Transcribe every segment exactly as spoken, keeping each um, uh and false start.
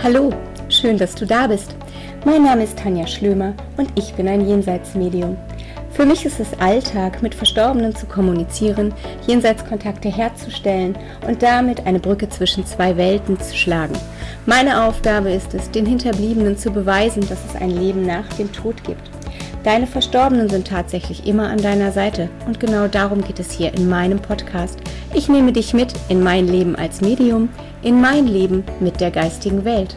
Hallo, schön, dass du da bist. Mein Name ist Tanja Schlömer und ich bin ein Jenseitsmedium. Für mich ist es Alltag, mit Verstorbenen zu kommunizieren, Jenseitskontakte herzustellen und damit eine Brücke zwischen zwei Welten zu schlagen. Meine Aufgabe ist es, den Hinterbliebenen zu beweisen, dass es ein Leben nach dem Tod gibt. Deine Verstorbenen sind tatsächlich immer an deiner Seite und genau darum geht es hier in meinem Podcast. Ich nehme dich mit in mein Leben als Medium, in mein Leben mit der geistigen Welt.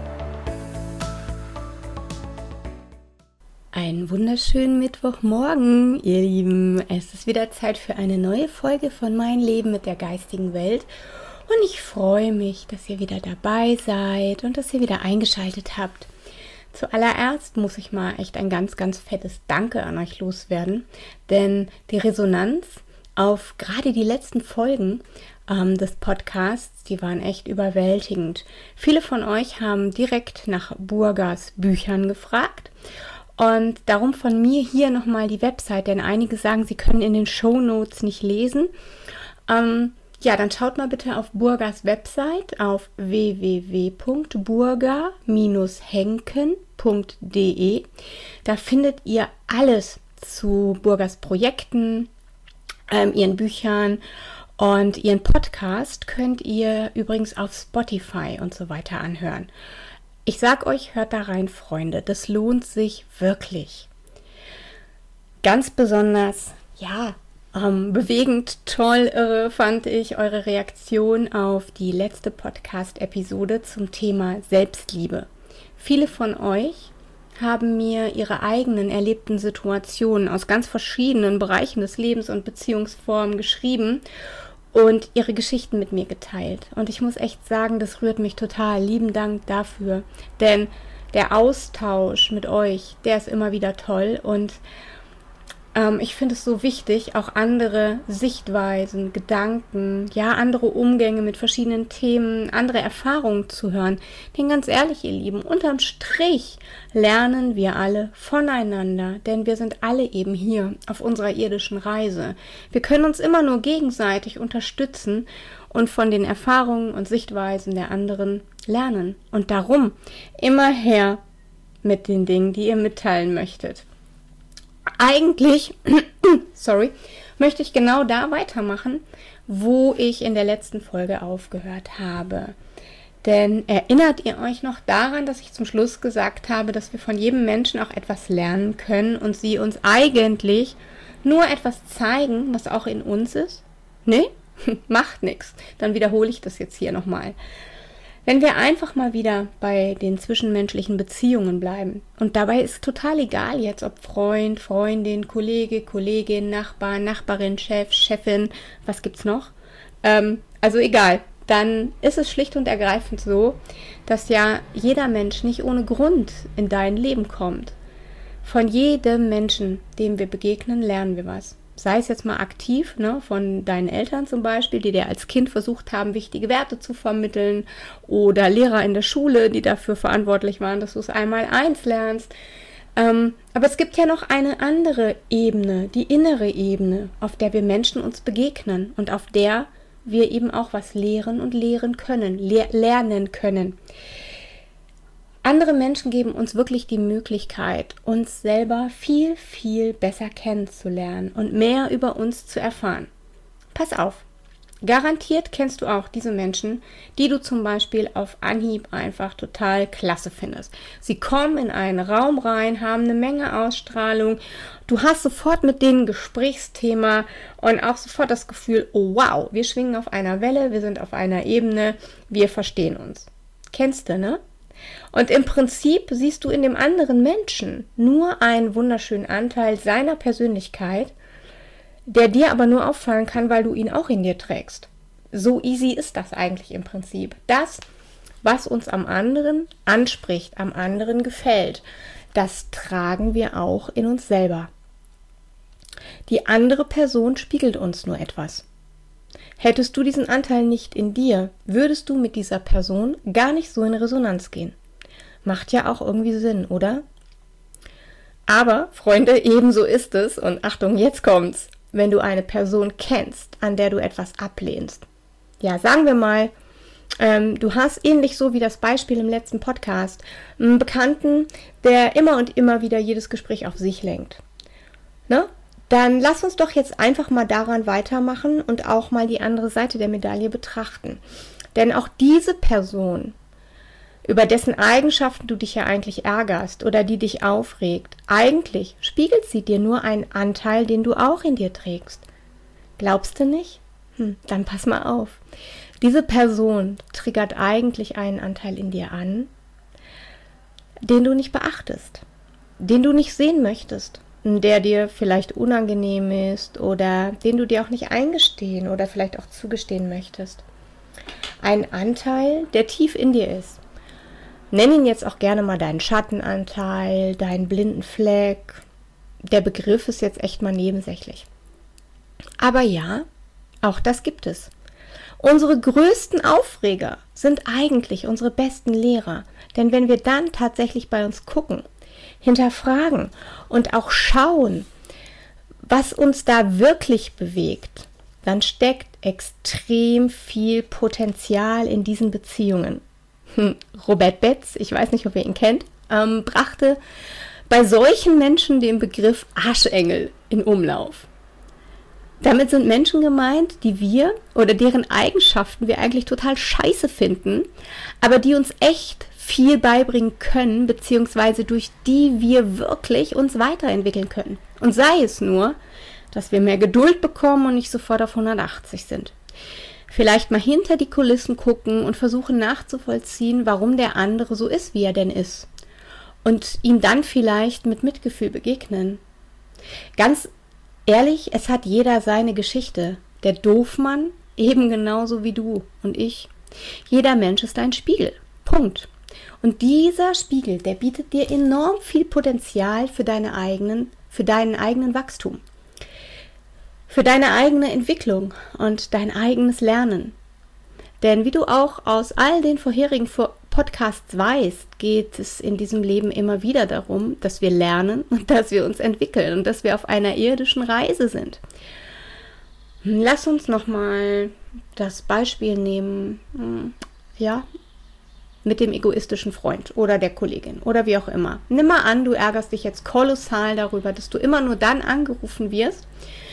Einen wunderschönen Mittwochmorgen, ihr Lieben. Es ist wieder Zeit für eine neue Folge von Mein Leben mit der geistigen Welt. Und ich freue mich, dass ihr wieder dabei seid und dass ihr wieder eingeschaltet habt. Zuallererst muss ich mal echt ein ganz, ganz fettes Danke an euch loswerden, denn die Resonanz auf gerade die letzten Folgen ähm, des Podcasts, die waren echt überwältigend. Viele von euch haben direkt nach Burgas Büchern gefragt und darum von mir hier nochmal die Website, denn einige sagen, sie können in den Shownotes nicht lesen. Ähm, Ja, dann schaut mal bitte auf Burgas Website auf w w w punkt burga Bindestrich henken punkt d e. Da findet ihr alles zu Burgas Projekten, ähm, ihren Büchern und ihren Podcast könnt ihr übrigens auf Spotify und so weiter anhören. Ich sag euch, hört da rein, Freunde, das lohnt sich wirklich. Ganz besonders, ja, Ähm, bewegend, toll, irre fand ich eure Reaktion auf die letzte Podcast-Episode zum Thema Selbstliebe. Viele von euch haben mir ihre eigenen erlebten Situationen aus ganz verschiedenen Bereichen des Lebens und Beziehungsformen geschrieben und ihre Geschichten mit mir geteilt. Und ich muss echt sagen, das rührt mich total. Lieben Dank dafür, denn der Austausch mit euch, der ist immer wieder toll und Ich finde es so wichtig, auch andere Sichtweisen, Gedanken, ja, andere Umgänge mit verschiedenen Themen, andere Erfahrungen zu hören. Denn ganz ehrlich, ihr Lieben, unterm Strich lernen wir alle voneinander, denn wir sind alle eben hier auf unserer irdischen Reise. Wir können uns immer nur gegenseitig unterstützen und von den Erfahrungen und Sichtweisen der anderen lernen. Und darum immer her mit den Dingen, die ihr mitteilen möchtet. Eigentlich, sorry, möchte ich genau da weitermachen, wo ich in der letzten Folge aufgehört habe. Denn erinnert ihr euch noch daran, dass ich zum Schluss gesagt habe, dass wir von jedem Menschen auch etwas lernen können und sie uns eigentlich nur etwas zeigen, was auch in uns ist? Nee? Macht nichts. Dann wiederhole ich das jetzt hier nochmal. Wenn wir einfach mal wieder bei den zwischenmenschlichen Beziehungen bleiben und dabei ist total egal jetzt, ob Freund, Freundin, Kollege, Kollegin, Nachbar, Nachbarin, Chef, Chefin, was gibt's noch? Ähm, also egal, dann ist es schlicht und ergreifend so, dass ja jeder Mensch nicht ohne Grund in dein Leben kommt. Von jedem Menschen, dem wir begegnen, lernen wir was. Sei es jetzt mal aktiv, ne, von deinen Eltern zum Beispiel, die dir als Kind versucht haben, wichtige Werte zu vermitteln, oder Lehrer in der Schule, die dafür verantwortlich waren, dass du es einmal eins lernst. Ähm, aber es gibt ja noch eine andere Ebene, die innere Ebene, auf der wir Menschen uns begegnen und auf der wir eben auch was lehren und lehren können, le- lernen können. Andere Menschen geben uns wirklich die Möglichkeit, uns selber viel, viel besser kennenzulernen und mehr über uns zu erfahren. Pass auf, garantiert kennst du auch diese Menschen, die du zum Beispiel auf Anhieb einfach total klasse findest. Sie kommen in einen Raum rein, haben eine Menge Ausstrahlung, du hast sofort mit denen ein Gesprächsthema und auch sofort das Gefühl, oh wow, wir schwingen auf einer Welle, wir sind auf einer Ebene, wir verstehen uns. Kennst du, ne? Und im Prinzip siehst du in dem anderen Menschen nur einen wunderschönen Anteil seiner Persönlichkeit, der dir aber nur auffallen kann, weil du ihn auch in dir trägst. So easy ist das eigentlich im Prinzip. Das, was uns am anderen anspricht, am anderen gefällt, das tragen wir auch in uns selber. Die andere Person spiegelt uns nur etwas. Hättest du diesen Anteil nicht in dir, würdest du mit dieser Person gar nicht so in Resonanz gehen. Macht ja auch irgendwie Sinn, oder? Aber, Freunde, ebenso ist es, und Achtung, jetzt kommt's, wenn du eine Person kennst, an der du etwas ablehnst. Ja, sagen wir mal, Ähm, du hast ähnlich so wie das Beispiel im letzten Podcast einen Bekannten, der immer und immer wieder jedes Gespräch auf sich lenkt. Ne? Dann lass uns doch jetzt einfach mal daran weitermachen und auch mal die andere Seite der Medaille betrachten. Denn auch diese Person, über dessen Eigenschaften du dich ja eigentlich ärgerst oder die dich aufregt, eigentlich spiegelt sie dir nur einen Anteil, den du auch in dir trägst. Glaubst du nicht? Hm, dann pass mal auf. Diese Person triggert eigentlich einen Anteil in dir an, den du nicht beachtest, den du nicht sehen möchtest, der dir vielleicht unangenehm ist oder den du dir auch nicht eingestehen oder vielleicht auch zugestehen möchtest. Ein Anteil, der tief in dir ist. Nenn ihn jetzt auch gerne mal deinen Schattenanteil, deinen blinden Fleck. Der Begriff ist jetzt echt mal nebensächlich. Aber ja, auch das gibt es. Unsere größten Aufreger sind eigentlich unsere besten Lehrer. Denn wenn wir dann tatsächlich bei uns gucken, hinterfragen und auch schauen, was uns da wirklich bewegt, dann steckt extrem viel Potenzial in diesen Beziehungen. Hm, Robert Betz, ich weiß nicht, ob ihr ihn kennt, ähm, brachte bei solchen Menschen den Begriff Arschengel in Umlauf. Damit sind Menschen gemeint, die wir oder deren Eigenschaften wir eigentlich total scheiße finden, aber die uns echt viel beibringen können, beziehungsweise durch die wir wirklich uns weiterentwickeln können. Und sei es nur, dass wir mehr Geduld bekommen und nicht sofort auf hundertachtzig sind. Vielleicht mal hinter die Kulissen gucken und versuchen nachzuvollziehen, warum der andere so ist, wie er denn ist. Und ihm dann vielleicht mit Mitgefühl begegnen. Ganz ehrlich, es hat jeder seine Geschichte. Der Doofmann eben genauso wie du und ich. Jeder Mensch ist ein Spiegel. Punkt. Und dieser Spiegel, der bietet dir enorm viel Potenzial für deine eigenen, für deinen eigenen Wachstum. Für deine eigene Entwicklung und dein eigenes Lernen. Denn wie du auch aus all den vorherigen Podcasts weißt, geht es in diesem Leben immer wieder darum, dass wir lernen und dass wir uns entwickeln und dass wir auf einer irdischen Reise sind. Lass uns nochmal das Beispiel nehmen, ja, mit dem egoistischen Freund oder der Kollegin oder wie auch immer. Nimm mal an, du ärgerst dich jetzt kolossal darüber, dass du immer nur dann angerufen wirst,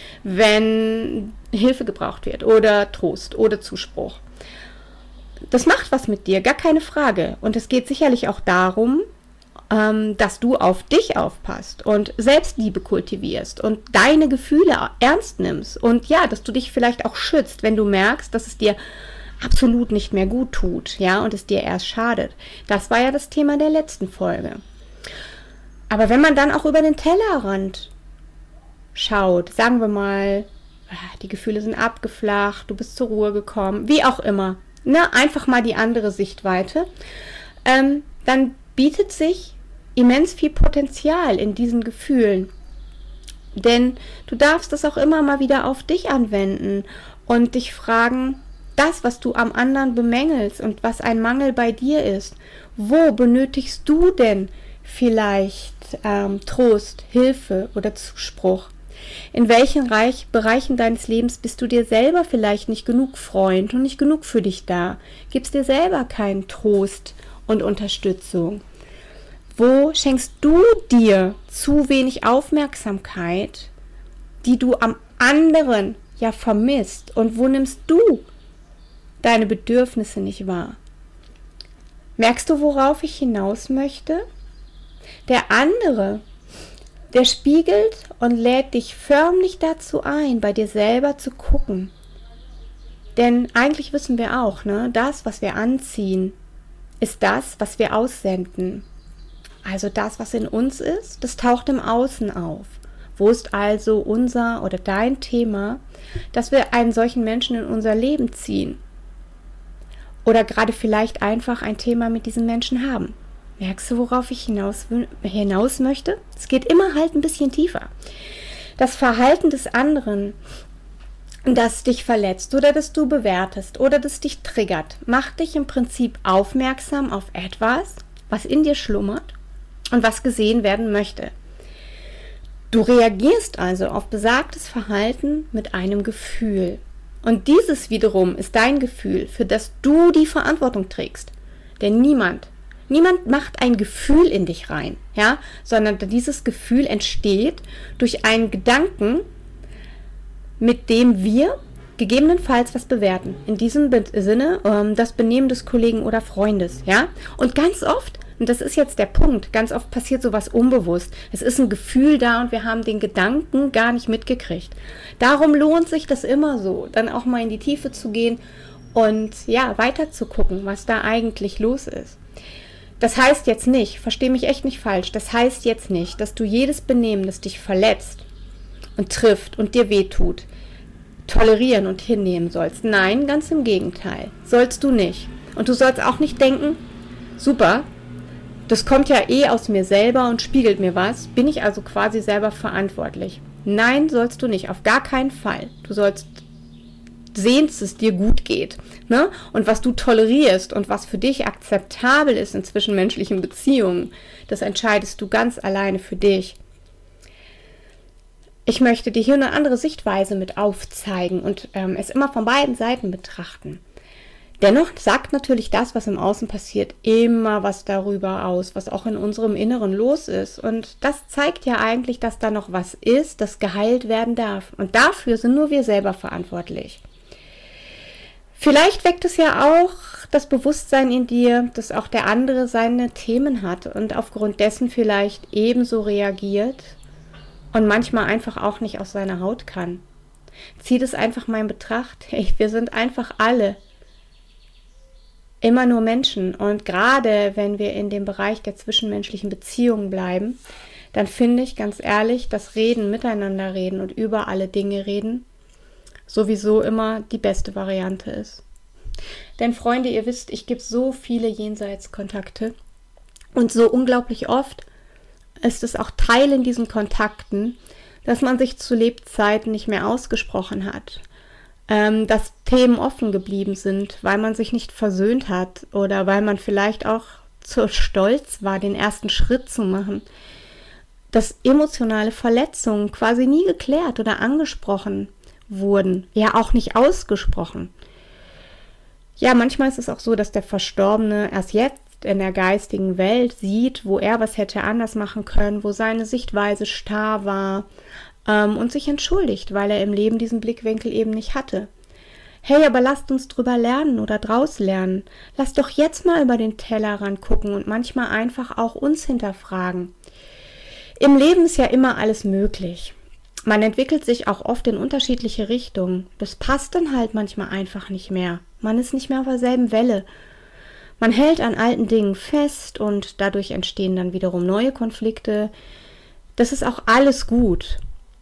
wenn Hilfe gebraucht wird oder Trost oder Zuspruch. Das macht was mit dir, gar keine Frage. Und es geht sicherlich auch darum, ähm, dass du auf dich aufpasst und Selbstliebe kultivierst und deine Gefühle ernst nimmst. Und ja, dass du dich vielleicht auch schützt, wenn du merkst, dass es dir absolut nicht mehr gut tut, ja, und es dir erst schadet. Das war ja das Thema der letzten Folge. Aber wenn man dann auch über den Tellerrand schaut, sagen wir mal, die Gefühle sind abgeflacht, du bist zur Ruhe gekommen, wie auch immer, ne, einfach mal die andere Sichtweite, ähm, dann bietet sich immens viel Potenzial in diesen Gefühlen. Denn du darfst das auch immer mal wieder auf dich anwenden und dich fragen, das, was du am anderen bemängelst und was ein Mangel bei dir ist, wo benötigst du denn vielleicht ähm, Trost, Hilfe oder Zuspruch? In welchen Reich, Bereichen deines Lebens bist du dir selber vielleicht nicht genug Freund und nicht genug für dich da? Gibst dir selber keinen Trost und Unterstützung? Wo schenkst du dir zu wenig Aufmerksamkeit, die du am anderen ja vermisst? Und wo nimmst du deine Bedürfnisse nicht wahr? Merkst du, worauf ich hinaus möchte? Der andere, der spiegelt und lädt dich förmlich dazu ein, bei dir selber zu gucken. Denn eigentlich wissen wir auch, ne, das, was wir anziehen, ist das, was wir aussenden. Also das, was in uns ist, das taucht im Außen auf. Wo ist also unser oder dein Thema, dass wir einen solchen Menschen in unser Leben ziehen? Oder gerade vielleicht einfach ein Thema mit diesem Menschen haben. Merkst du, worauf ich hinaus, hinaus möchte? Es geht immer halt ein bisschen tiefer. Das Verhalten des anderen, das dich verletzt oder das du bewertest oder das dich triggert, macht dich im Prinzip aufmerksam auf etwas, was in dir schlummert und was gesehen werden möchte. Du reagierst also auf besagtes Verhalten mit einem Gefühl. Und dieses wiederum ist dein Gefühl, für das du die Verantwortung trägst. Denn niemand, niemand macht ein Gefühl in dich rein, ja, sondern dieses Gefühl entsteht durch einen Gedanken, mit dem wir gegebenenfalls was bewerten. In diesem Sinne ähm, das Benehmen des Kollegen oder Freundes, ja. Und ganz oft, und das ist jetzt der Punkt, ganz oft passiert sowas unbewusst. Es ist ein Gefühl da und wir haben den Gedanken gar nicht mitgekriegt. Darum lohnt sich das immer so, dann auch mal in die Tiefe zu gehen und ja, weiter zu gucken, was da eigentlich los ist. Das heißt jetzt nicht, versteh mich echt nicht falsch, das heißt jetzt nicht, dass du jedes Benehmen, das dich verletzt und trifft und dir wehtut, tolerieren und hinnehmen sollst. Nein, ganz im Gegenteil. Sollst du nicht. Und du sollst auch nicht denken, super, das kommt ja eh aus mir selber und spiegelt mir was, bin ich also quasi selber verantwortlich. Nein, sollst du nicht, auf gar keinen Fall. Du sollst sehen, dass es dir gut geht, ne? Und was du tolerierst und was für dich akzeptabel ist in zwischenmenschlichen Beziehungen, das entscheidest du ganz alleine für dich. Ich möchte dir hier eine andere Sichtweise mit aufzeigen und ähm, es immer von beiden Seiten betrachten. Dennoch sagt natürlich das, was im Außen passiert, immer was darüber aus, was auch in unserem Inneren los ist. Und das zeigt ja eigentlich, dass da noch was ist, das geheilt werden darf. Und dafür sind nur wir selber verantwortlich. Vielleicht weckt es ja auch das Bewusstsein in dir, dass auch der andere seine Themen hat und aufgrund dessen vielleicht ebenso reagiert und manchmal einfach auch nicht aus seiner Haut kann. Zieh das einfach mal in Betracht. Hey, wir sind einfach alle immer nur Menschen. Und gerade wenn wir in dem Bereich der zwischenmenschlichen Beziehungen bleiben, dann finde ich ganz ehrlich, dass Reden, miteinander reden und über alle Dinge reden sowieso immer die beste Variante ist. Denn Freunde, ihr wisst, ich gebe so viele Jenseitskontakte und so unglaublich oft ist es auch Teil in diesen Kontakten, dass man sich zu Lebzeiten nicht mehr ausgesprochen hat, ähm, dass Themen offen geblieben sind, weil man sich nicht versöhnt hat oder weil man vielleicht auch zu stolz war, den ersten Schritt zu machen, dass emotionale Verletzungen quasi nie geklärt oder angesprochen wurden, ja auch nicht ausgesprochen. Ja, manchmal ist es auch so, dass der Verstorbene erst jetzt in der geistigen Welt sieht, wo er was hätte anders machen können, wo seine Sichtweise starr war ähm, und sich entschuldigt, weil er im Leben diesen Blickwinkel eben nicht hatte. Hey, aber lasst uns drüber lernen oder draus lernen. Lasst doch jetzt mal über den Tellerrand gucken und manchmal einfach auch uns hinterfragen. Im Leben ist ja immer alles möglich. Man entwickelt sich auch oft in unterschiedliche Richtungen. Das passt dann halt manchmal einfach nicht mehr. Man ist nicht mehr auf derselben Welle. Man hält an alten Dingen fest und dadurch entstehen dann wiederum neue Konflikte. Das ist auch alles gut.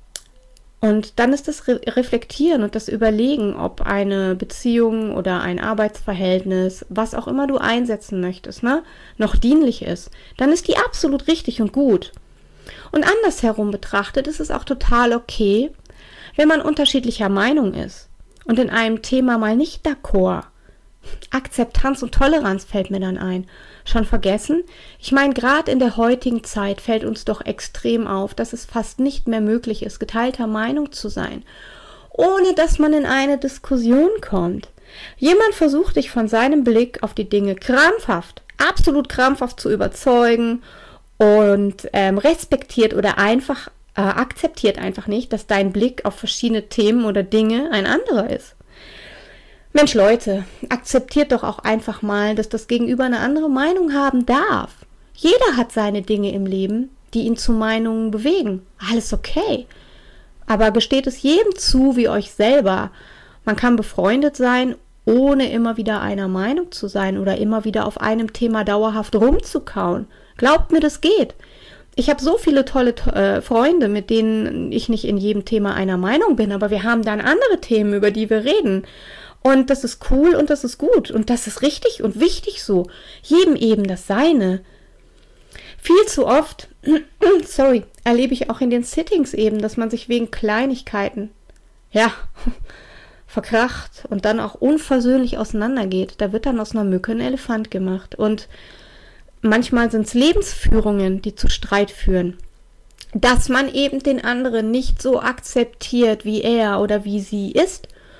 Und dann ist das Re- Reflektieren und das Überlegen, ob eine Beziehung oder ein Arbeitsverhältnis, was auch immer du einsetzen möchtest, ne, noch dienlich ist. Dann ist die absolut richtig und gut. Und andersherum betrachtet ist es auch total okay, wenn man unterschiedlicher Meinung ist und in einem Thema mal nicht d'accord. Akzeptanz und Toleranz fällt mir dann ein. Schon vergessen? Ich meine, gerade in der heutigen Zeit fällt uns doch extrem auf, dass es fast nicht mehr möglich ist, geteilter Meinung zu sein, ohne dass man in eine Diskussion kommt. Jemand versucht dich von seinem Blick auf die Dinge krampfhaft, absolut krampfhaft zu überzeugen und ähm, respektiert oder einfach äh, akzeptiert einfach nicht, dass dein Blick auf verschiedene Themen oder Dinge ein anderer ist. Mensch, Leute, akzeptiert doch auch einfach mal, dass das Gegenüber eine andere Meinung haben darf. Jeder hat seine Dinge im Leben, die ihn zu Meinungen bewegen. Alles okay. Aber gesteht es jedem zu, wie euch selber. Man kann befreundet sein, ohne immer wieder einer Meinung zu sein oder immer wieder auf einem Thema dauerhaft rumzukauen. Glaubt mir, das geht. Ich habe so viele tolle äh, Freunde, mit denen ich nicht in jedem Thema einer Meinung bin, aber wir haben dann andere Themen, über die wir reden. Und das ist cool und das ist gut und das ist richtig und wichtig so. Jedem eben das Seine. Viel zu oft, sorry, erlebe ich auch in den Sittings eben, dass man sich wegen Kleinigkeiten, ja, verkracht und dann auch unversöhnlich auseinandergeht. Da wird dann aus einer Mücke ein Elefant gemacht. Und manchmal sind es Lebensführungen, die zu Streit führen. Dass man eben den anderen nicht so akzeptiert, wie er oder wie sie ist.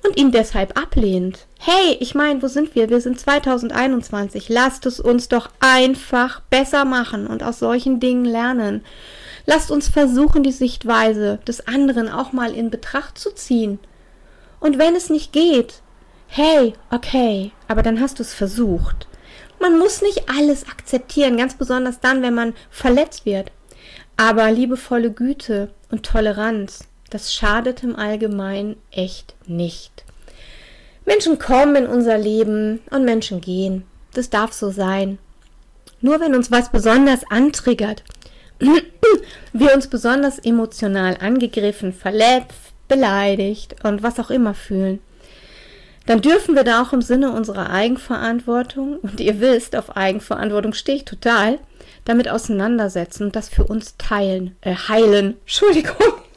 und ihn deshalb ablehnt. Hey, ich meine, wo sind wir? Wir sind zwanzig einundzwanzig. Lasst es uns doch einfach besser machen und aus solchen Dingen lernen. Lasst uns versuchen, die Sichtweise des anderen auch mal in Betracht zu ziehen. Und wenn es nicht geht, hey, okay, aber dann hast du es versucht. Man muss nicht alles akzeptieren, ganz besonders dann, wenn man verletzt wird. Aber liebevolle Güte und Toleranz, das schadet im Allgemeinen echt nicht. Menschen kommen in unser Leben und Menschen gehen. Das darf so sein. Nur wenn uns was besonders antriggert, wir uns besonders emotional angegriffen, verletzt, beleidigt und was auch immer fühlen, dann dürfen wir da auch im Sinne unserer Eigenverantwortung, und ihr wisst, auf Eigenverantwortung stehe ich total, damit auseinandersetzen und das für uns teilen, äh, heilen. Entschuldigung.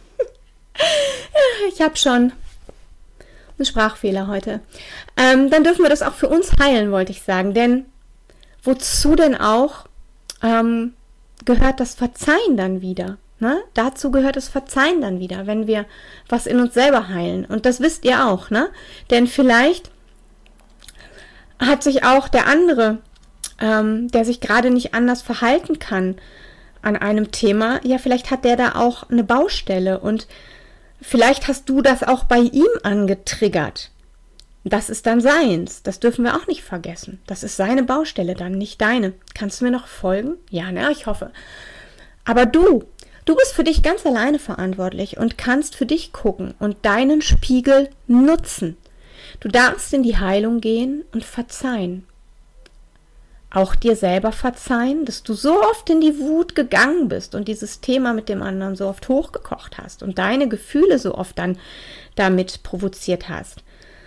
Ich habe schon einen Sprachfehler heute. Ähm, dann dürfen wir das auch für uns heilen, wollte ich sagen. Denn wozu denn auch ähm, gehört das Verzeihen dann wieder? Ne? Dazu gehört das Verzeihen dann wieder, wenn wir was in uns selber heilen. Und das wisst ihr auch, ne? Denn vielleicht hat sich auch der andere, ähm, der sich gerade nicht anders verhalten kann an einem Thema, ja, vielleicht hat der da auch eine Baustelle und vielleicht hast du das auch bei ihm angetriggert. Das ist dann seins. Das dürfen wir auch nicht vergessen. Das ist seine Baustelle dann, nicht deine. Kannst du mir noch folgen? Ja, ne, ich hoffe. Aber du, du bist für dich ganz alleine verantwortlich und kannst für dich gucken und deinen Spiegel nutzen. Du darfst in die Heilung gehen und verzeihen. Auch dir selber verzeihen, dass du so oft in die Wut gegangen bist und dieses Thema mit dem anderen so oft hochgekocht hast und deine Gefühle so oft dann damit provoziert hast.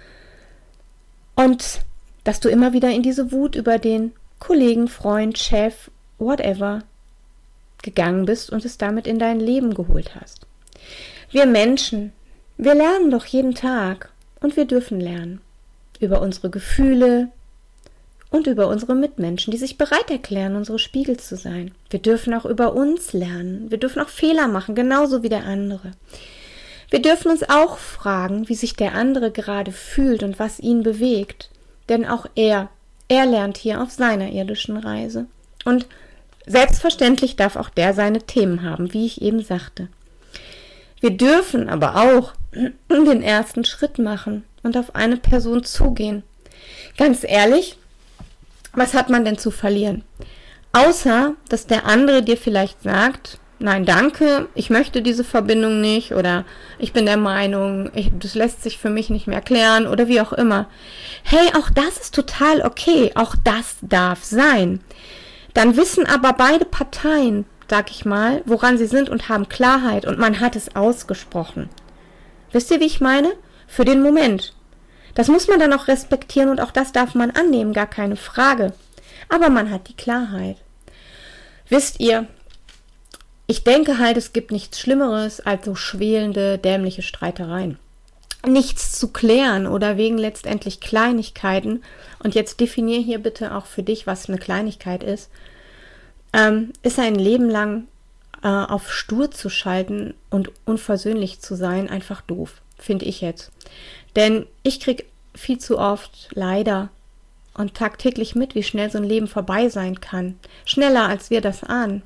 Und dass du immer wieder in diese Wut über den Kollegen, Freund, Chef, whatever gegangen bist und es damit in dein Leben geholt hast. Wir Menschen, wir lernen doch jeden Tag und wir dürfen lernen über unsere Gefühle und über unsere Mitmenschen, die sich bereit erklären, unsere Spiegel zu sein. Wir dürfen auch über uns lernen. Wir dürfen auch Fehler machen, genauso wie der andere. Wir dürfen uns auch fragen, wie sich der andere gerade fühlt und was ihn bewegt. Denn auch er, er lernt hier auf seiner irdischen Reise. Und selbstverständlich darf auch der seine Themen haben, wie ich eben sagte. Wir dürfen aber auch den ersten Schritt machen und auf eine Person zugehen. Ganz ehrlich, was hat man denn zu verlieren? Außer, dass der andere dir vielleicht sagt, nein, danke, ich möchte diese Verbindung nicht oder ich bin der Meinung, ich, das lässt sich für mich nicht mehr klären oder wie auch immer. Hey, auch das ist total okay, auch das darf sein. Dann wissen aber beide Parteien, sag ich mal, woran sie sind und haben Klarheit und man hat es ausgesprochen. Wisst ihr, wie ich meine? Für den Moment. Das muss man dann auch respektieren und auch das darf man annehmen, gar keine Frage. Aber man hat die Klarheit. Wisst ihr, ich denke halt, es gibt nichts Schlimmeres als so schwelende, dämliche Streitereien. Nichts zu klären oder wegen letztendlich Kleinigkeiten. Und jetzt definier hier bitte auch für dich, was eine Kleinigkeit ist. Ähm, ist ein Leben lang äh, auf stur zu schalten und unversöhnlich zu sein einfach doof, finde ich jetzt. Denn ich kriege viel zu oft leider und tagtäglich mit, wie schnell so ein Leben vorbei sein kann. Schneller, als wir das ahnen.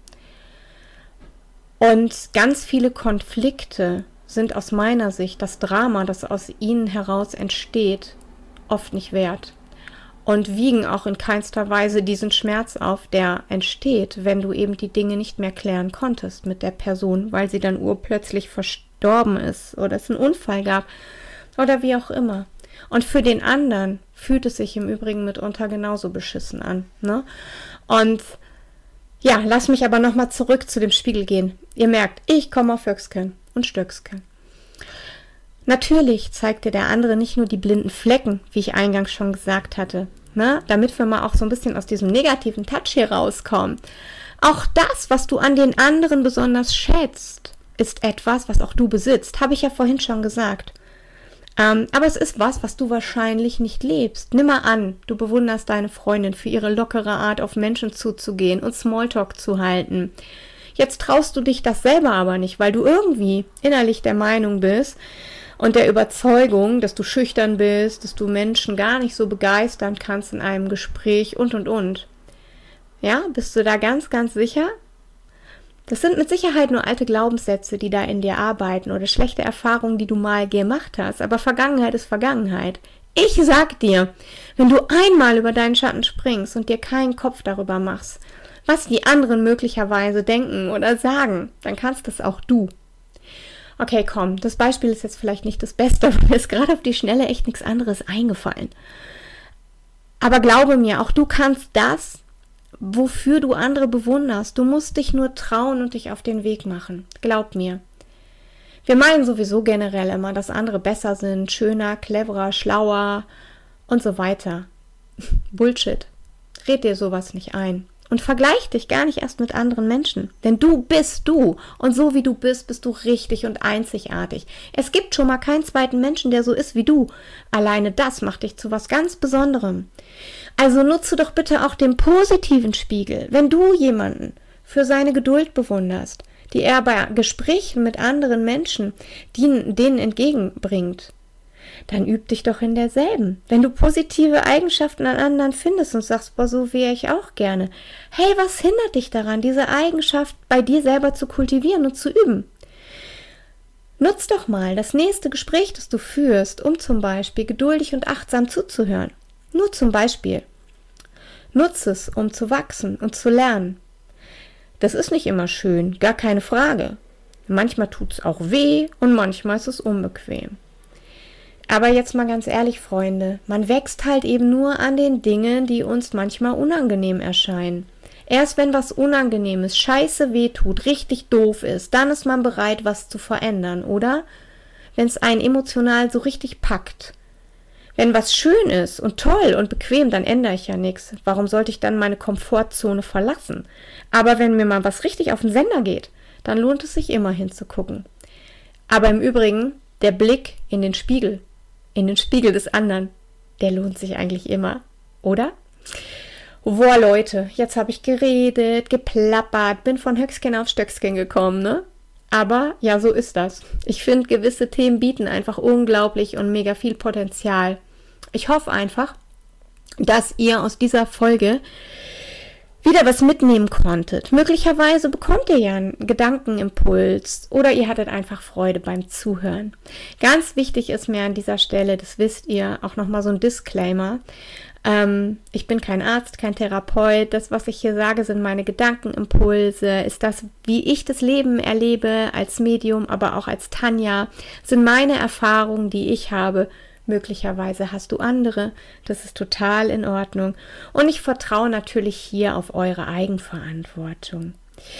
Und ganz viele Konflikte sind aus meiner Sicht das Drama, das aus ihnen heraus entsteht, oft nicht wert. Und wiegen auch in keinster Weise diesen Schmerz auf, der entsteht, wenn du eben die Dinge nicht mehr klären konntest mit der Person, weil sie dann urplötzlich verstorben ist oder es einen Unfall gab oder wie auch immer. Und für den anderen fühlt es sich im Übrigen mitunter genauso beschissen an. Ne? Und ja, lass mich aber nochmal zurück zu dem Spiegel gehen. Ihr merkt, ich komme auf Höchstken und Stöcksken. Natürlich zeigt dir der andere nicht nur die blinden Flecken, wie ich eingangs schon gesagt hatte, ne? Damit wir mal auch so ein bisschen aus diesem negativen Touch hier rauskommen. Auch das, was du an den anderen besonders schätzt, ist etwas, was auch du besitzt. Habe ich ja vorhin schon gesagt. Ähm, aber es ist was, was du wahrscheinlich nicht lebst. Nimm mal an, du bewunderst deine Freundin für ihre lockere Art, auf Menschen zuzugehen und Smalltalk zu halten. Jetzt traust du dich das selber aber nicht, weil du irgendwie innerlich der Meinung bist und der Überzeugung, dass du schüchtern bist, dass du Menschen gar nicht so begeistern kannst in einem Gespräch und, und, und. Ja, bist du da ganz, ganz sicher? Das sind mit Sicherheit nur alte Glaubenssätze, die da in dir arbeiten oder schlechte Erfahrungen, die du mal gemacht hast. Aber Vergangenheit ist Vergangenheit. Ich sag dir, wenn du einmal über deinen Schatten springst und dir keinen Kopf darüber machst, was die anderen möglicherweise denken oder sagen, dann kannst das auch du. Okay, komm, das Beispiel ist jetzt vielleicht nicht das Beste, aber mir ist gerade auf die Schnelle echt nichts anderes eingefallen. Aber glaube mir, auch du kannst das, wofür du andere bewunderst. Du musst dich nur trauen und dich auf den Weg machen. Glaub mir. Wir meinen sowieso generell immer, dass andere besser sind, schöner, cleverer, schlauer und so weiter. Bullshit. Red dir sowas nicht ein. Und vergleich dich gar nicht erst mit anderen Menschen. Denn du bist du. Und so wie du bist, bist du richtig und einzigartig. Es gibt schon mal keinen zweiten Menschen, der so ist wie du. Alleine das macht dich zu was ganz Besonderem. Also nutze doch bitte auch den positiven Spiegel. Wenn du jemanden für seine Geduld bewunderst, die er bei Gesprächen mit anderen Menschen die, denen entgegenbringt, dann üb dich doch in derselben. Wenn du positive Eigenschaften an anderen findest und sagst, boah, so wäre ich auch gerne. Hey, was hindert dich daran, diese Eigenschaft bei dir selber zu kultivieren und zu üben? Nutz doch mal das nächste Gespräch, das du führst, um zum Beispiel geduldig und achtsam zuzuhören. Nur zum Beispiel. Nutz es, um zu wachsen und zu lernen. Das ist nicht immer schön, gar keine Frage. Manchmal tut es auch weh und manchmal ist es unbequem. Aber jetzt mal ganz ehrlich, Freunde, man wächst halt eben nur an den Dingen, die uns manchmal unangenehm erscheinen. Erst wenn was Unangenehmes, scheiße weh tut, richtig doof ist, dann ist man bereit, was zu verändern, oder? Wenn es einen emotional so richtig packt. Wenn was schön ist und toll und bequem, dann ändere ich ja nichts. Warum sollte ich dann meine Komfortzone verlassen? Aber wenn mir mal was richtig auf den Sender geht, dann lohnt es sich immer hinzugucken. Aber im Übrigen, der Blick in den Spiegel, in den Spiegel des anderen, der lohnt sich eigentlich immer, oder? Boah, Leute, jetzt habe ich geredet, geplappert, bin von Höcksken auf Stöcksken gekommen, ne? Aber ja, so ist das. Ich finde, gewisse Themen bieten einfach unglaublich und mega viel Potenzial. Ich hoffe einfach, dass ihr aus dieser Folge wieder was mitnehmen konntet. Möglicherweise bekommt ihr ja einen Gedankenimpuls oder ihr hattet einfach Freude beim Zuhören. Ganz wichtig ist mir an dieser Stelle, das wisst ihr, auch nochmal so ein Disclaimer. Ähm, ich bin kein Arzt, kein Therapeut. Das, was ich hier sage, sind meine Gedankenimpulse, ist das, wie ich das Leben erlebe als Medium, aber auch als Tanja, sind meine Erfahrungen, die ich habe. Möglicherweise hast du andere, das ist total in Ordnung. Und ich vertraue natürlich hier auf eure Eigenverantwortung.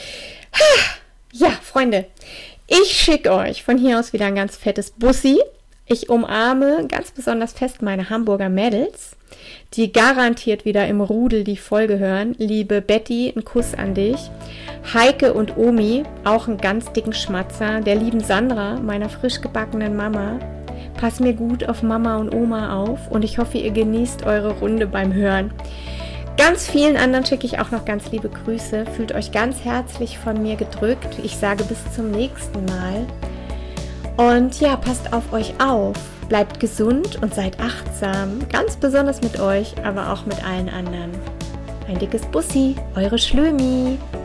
Ja, Freunde, ich schicke euch von hier aus wieder ein ganz fettes Bussi. Ich umarme ganz besonders fest meine Hamburger Mädels, die garantiert wieder im Rudel die Folge hören. Liebe Betty, ein Kuss an dich. Heike und Omi, auch einen ganz dicken Schmatzer. Der lieben Sandra, meiner frisch gebackenen Mama. Pass mir gut auf Mama und Oma auf und ich hoffe, ihr genießt eure Runde beim Hören. Ganz vielen anderen schicke ich auch noch ganz liebe Grüße. Fühlt euch ganz herzlich von mir gedrückt. Ich sage bis zum nächsten Mal. Und ja, passt auf euch auf. Bleibt gesund und seid achtsam. Ganz besonders mit euch, aber auch mit allen anderen. Ein dickes Bussi, eure Schlömi.